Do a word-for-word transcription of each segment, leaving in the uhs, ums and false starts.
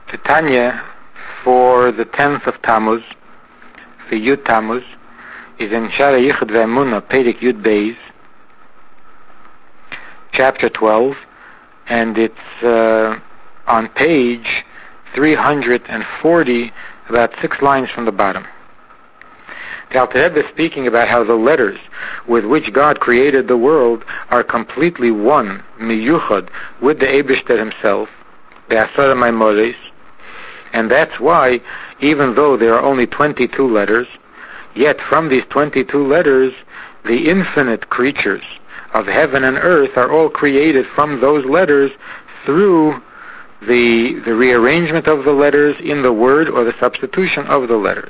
The Tanya for the tenth of Tammuz, for Yud Tammuz, is in Shara Yichud Ve'emunah, Perek Yud Beis, chapter twelve, and it's uh, on page three hundred forty, about six lines from the bottom. The Alter Rebbe is speaking about how the letters with which God created the world are completely one, miyuchad, with the Eibishter himself, the Asara Maimores, and that's why, even though there are only twenty-two letters, yet from these twenty-two letters, the infinite creatures of heaven and earth are all created from those letters through the, the rearrangement of the letters in the word or the substitution of the letters.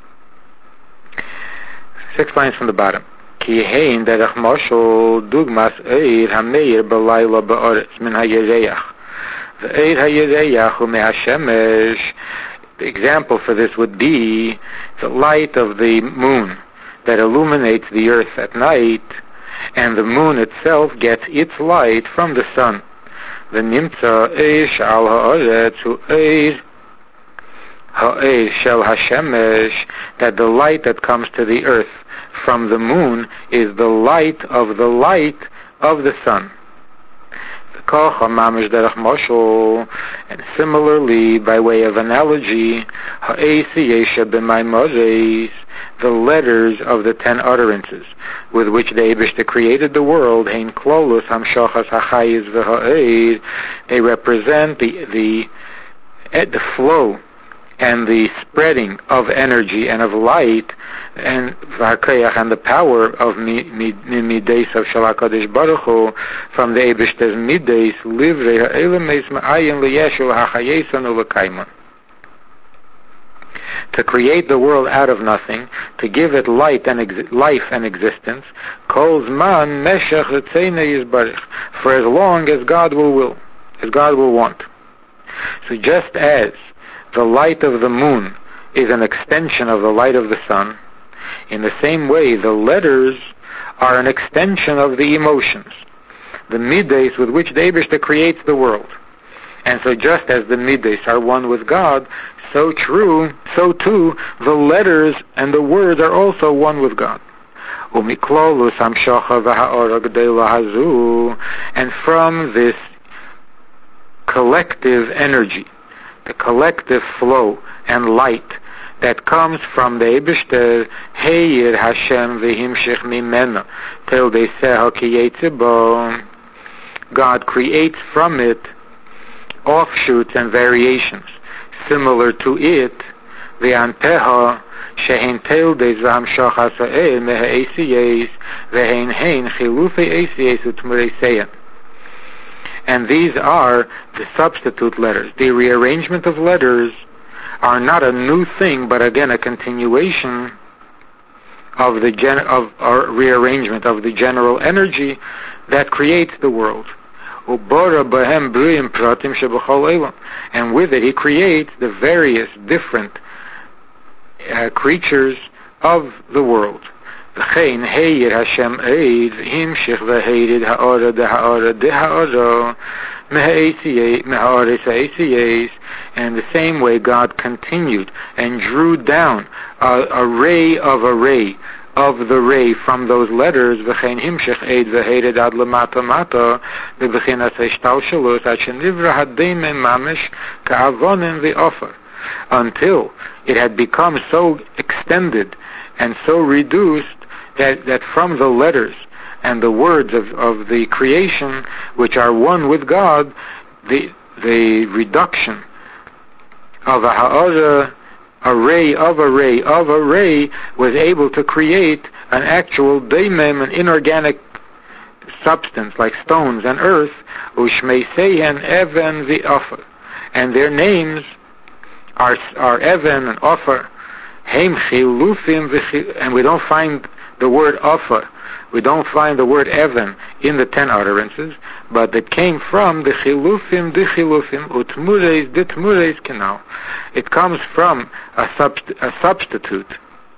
Six lines from the bottom. Ki hein derech moshel dugmas eir hameir b'layla ba'aretz min hayereach. V'eir hayereach hu me'hashemesh. The example for this would be the light of the moon that illuminates the earth at night, and the moon itself gets its light from the sun. V'nimtza eir sh'al ha'aretz hu eir ha'eir shel hashemesh, that the light that comes to the earth from the moon is the light of the light of the sun. And similarly, by way of analogy, the letters of the ten utterances with which the Eibishter created the world, they represent the the the flow and the spreading of energy and of light, and and the power of midays of Shel HaKadosh Baruch Hu, from the Eibishter's midays, livrei ha'elemes ma'ayin liyeshu ha'chayesan u'l'kaiman. To create the world out of nothing, to give it light and ex- life and existence, kol zman meshach retzeinei yizbarich, for as long as God will will, as God will want. So just as the light of the moon is an extension of the light of the sun, in the same way the letters are an extension of the emotions, the midays with which the Eibishter creates the world. And so just as the midays are one with God, so true, so too, the letters and the words are also one with God. And from this collective energy, the collective flow and light that comes from the Eibishter, Heir Hashem v'himshich mimena, till they say Hakiyetzibo, God creates from it offshoots and variations similar to it, v'anteha shehin tel des v'hamshach ha'sa'eh meha-esiyes v'hein hein chilufei esiyes ut'mureiseyan. And these are the substitute letters. The rearrangement of letters are not a new thing, but again a continuation of the gen- of our rearrangement of the general energy that creates the world. And with it he creates the various different uh, creatures of the world. V'chein heir Hashem eid himshich v'heirid ha'ora deha'ora deha'ora mehaores ha'esiyes. And the same way God continued and drew down a, a ray of a ray of the ray from those letters, v'chein himshich eid v'heirid ad lemata mata v'bechinas ha'ishtalshalos ad shenivra hadeimen mamish ka'avonen v'ofer, until it had become so extended and so reduced that, that from the letters and the words of, of the creation, which are one with God, the the reduction of a ha'ara, a ray of a ray of a ray, was able to create an actual daimem, an inorganic substance like stones and earth, ushmeisehen even v'ofer, and their names are are even and ofer. Heim chilufim, and we don't find the word offer, we don't find the word even in the ten utterances, but it came from the chilufim, the chilufim, utmureis, the tmureis kenal. It comes from a, subst- a substitute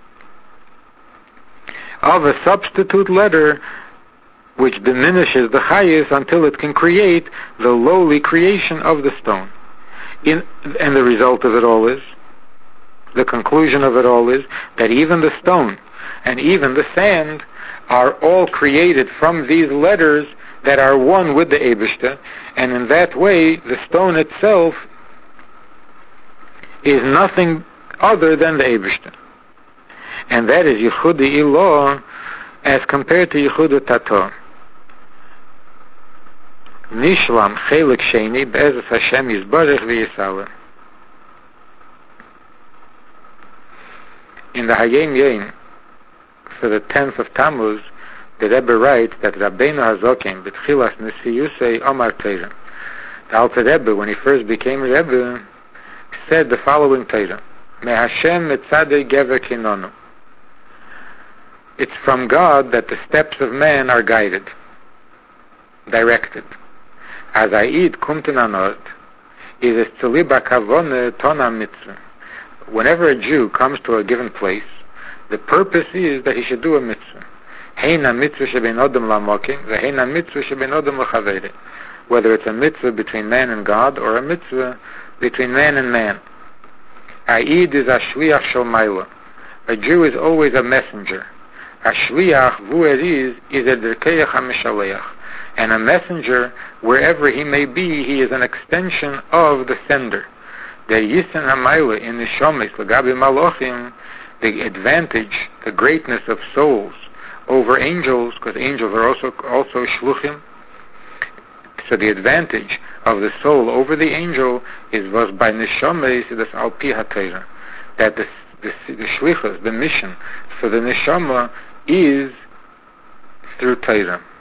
of a substitute letter which diminishes the chayis until it can create the lowly creation of the stone. In, and the result of it all is, the conclusion of it all is, that even the stone and even the sand are all created from these letters that are one with the Eibishter, and in that way the stone itself is nothing other than the Eibishter. And that is Yichud Ilah as compared to Yichud Tator. Nishlam Chelik Sheni Be'ezras Hashem Yisbarech V'Yisalem. In the Hayom Yom, for the tenth of Tammuz, the Rebbe writes that Rabbeinu Hazokim B'tchilas Nisiyusei Omar Teira. The Alter Rebbe, when he first became Rebbe, said the following Teira: Me Hashem Mitzadei Gever Kinonu. It's from God that the steps of man are guided, directed. As Aid Kumten Anot is Tziliba Kavone Tona Mitzvah. Whenever a Jew comes to a given place, the purpose is that he should do a mitzvah. Heina mitzvah shebein odom lamokim, veheina mitzvah shebein odom lachavere. Whether it's a mitzvah between man and God, or a mitzvah between man and man. Aid is a shliach shel maila. A Jew is always a messenger. A shliach, who it is, is a derkeach hamishaleach. And a messenger, wherever he may be, he is an extension of the sender. The Yisen HaMaila in the Shomes, Lagabi Malochim, the advantage, the greatness of souls over angels, because angels are also also Shluchim. So the advantage of the soul over the angel is was by Neshomes, das Alpi HaTeira. That the, the, the Shlichus, the mission for the Neshama is through Teira.